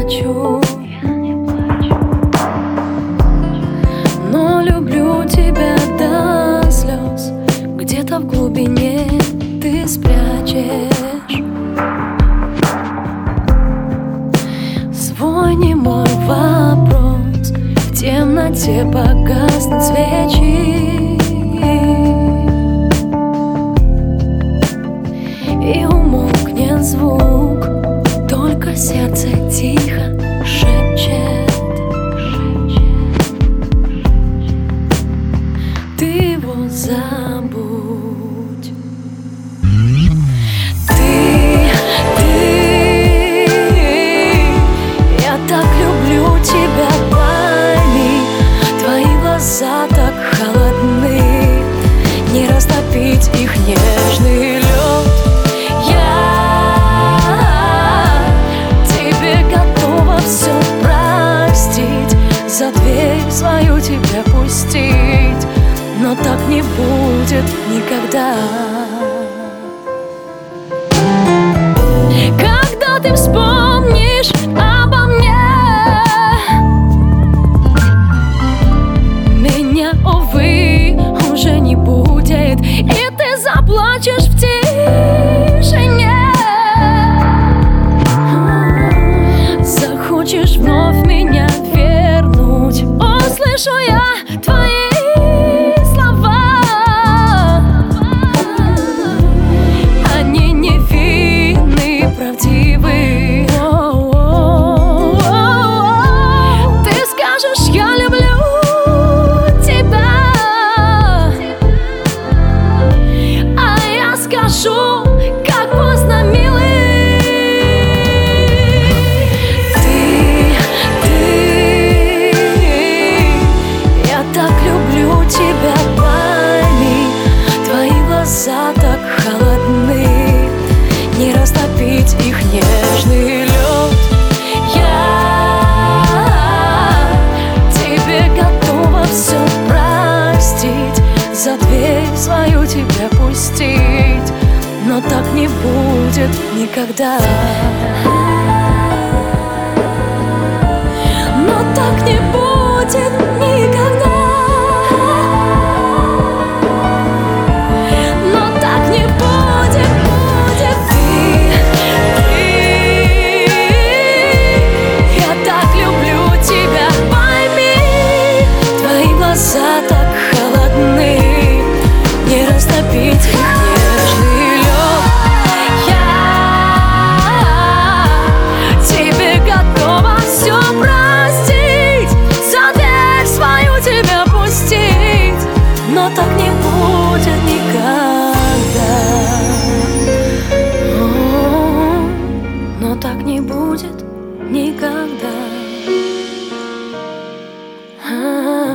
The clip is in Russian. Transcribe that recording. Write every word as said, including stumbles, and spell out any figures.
плачу, но люблю тебя до слез. Где-то в глубине ты спрячешь свой немой вопрос. В темноте погаснут свечи, и умолкнет звук, только сердце тихо шепчет. Ты его забудь. Ты, ты, я так люблю тебя, пойми. Твои глаза так холодны, не растопить их нежный лед. За дверь свою тебя пустить, но так не будет никогда. Когда ты вспомнишь обо мне, меня, увы, уже не будет, и ты заплачешь в тишине. Захочешь вновь меня вернуть, услышу я твои слова. Они невинны, правдивы. Ты скажешь: я люблю тебя, а я скажу: как поздно, милый. Тебя, пойми, твои глаза так холодны, не растопить их нежный лед. Я тебе готова все простить, за дверь свою тебя пустить, но так не будет никогда. Но так не будет никогда. Глаза так холодны, не растопить их нежный лед. Я тебе готова все простить, за дверь свою тебя пустить, но так не будет никогда. О, но так не будет никогда.